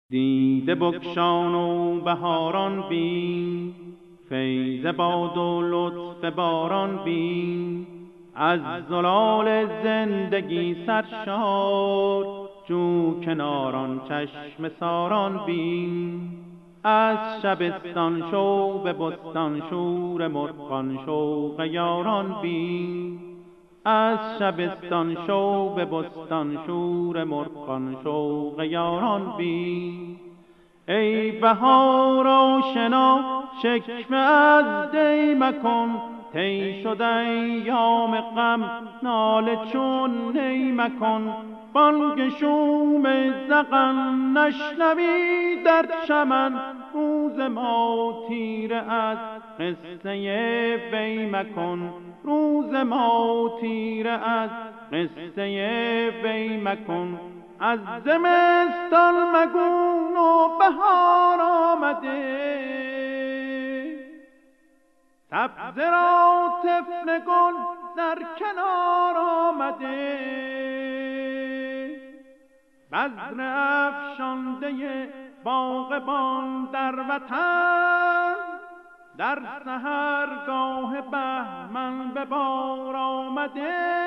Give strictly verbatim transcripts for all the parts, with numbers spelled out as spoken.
دیده بگشان و بهاران بین، فیض باد و لطف باران بین. از زلال زندگی سرشار، جو کناران چشم ساران بین. از شبستان شو به بستان شور مرغان شوق یاران بین. از شبستان شو به بستان شور مرغان شوق یاران بین. ای بهار آشنا شکوه از دی مکن، طی شده ایام غم ناله چون نی مکن. بانگ شوم زغن نشنوی در چمن، روز ما تیره از قصه وی مکن. روز ما تیره از قصه وی مکن. از زمستان مگو و بهار آمده، سبزه را طفل گل در کنار آمده. بذر افشانده باغبان در وطن، در سحرگاه بهمن به بار آمده.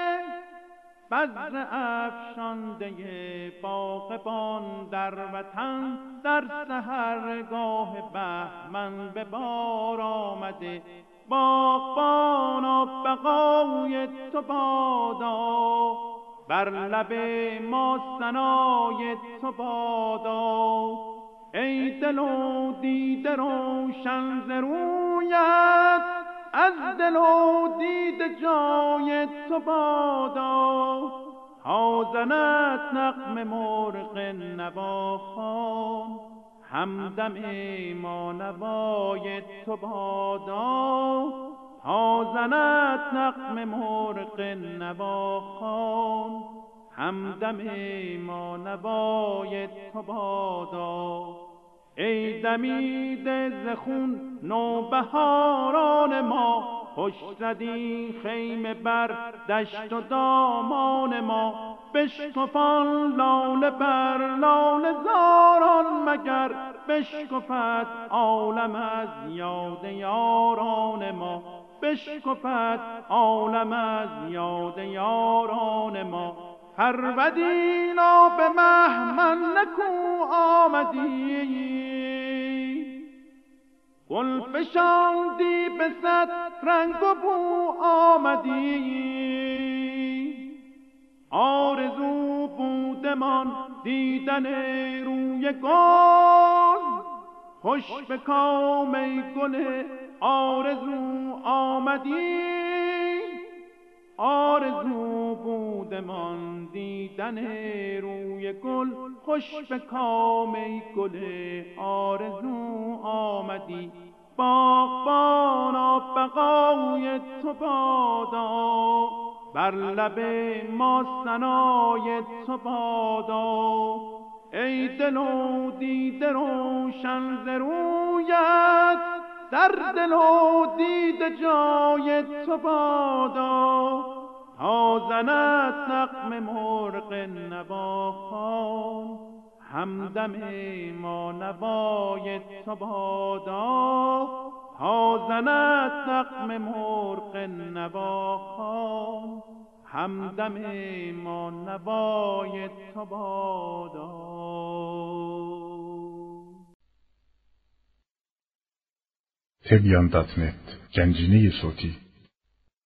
بذر افشانده باغبان در وطن، در سحرگاه بهمن به بار آمده. باغبانا بقای تو بادا، بر لب ما ثنای تو بادا. ای دل و دیده روشن ز رویت، از دل و دیده جای تو بادا. تا زند نغمه مرغ نواخوان، همدم ما نوای تو بادا. تا زند نغمه مرغ نواخوان، همدم ما نوای تو بادا. ای دمیده ز خون نوبهاران ما، خوش زدی خیمه بر دشت و دامان ما. بشکفان لاله بر لاله زاران مگر، بشکفد عالم از یاد یاران ما. بشکفد عالم از یاد یاران ما. پروردینا به مهمن نکو آمدی، گل فشاندی به صد رنگ و بو آمدی. آرزو بودمان دیدن روی گل، خوش به کام ای گل آرزو آمدی. آرزو بودمان دیدن روی گل، خوش به کام ای گل آرزو آمدی. باغبانا بقای تو بادا، بر لب ما ثنای تو بادا. ای دل و دیده روشن ز رویت، در دل و دیده جای تو بادا. تا زند نغمه مرغ نواخوان، همدم ما نوای تو بادا. تا زند نغمه مرغ نواخوان، همدم ما نوای تو بادا. تبیان دات نت گنجینه صوتی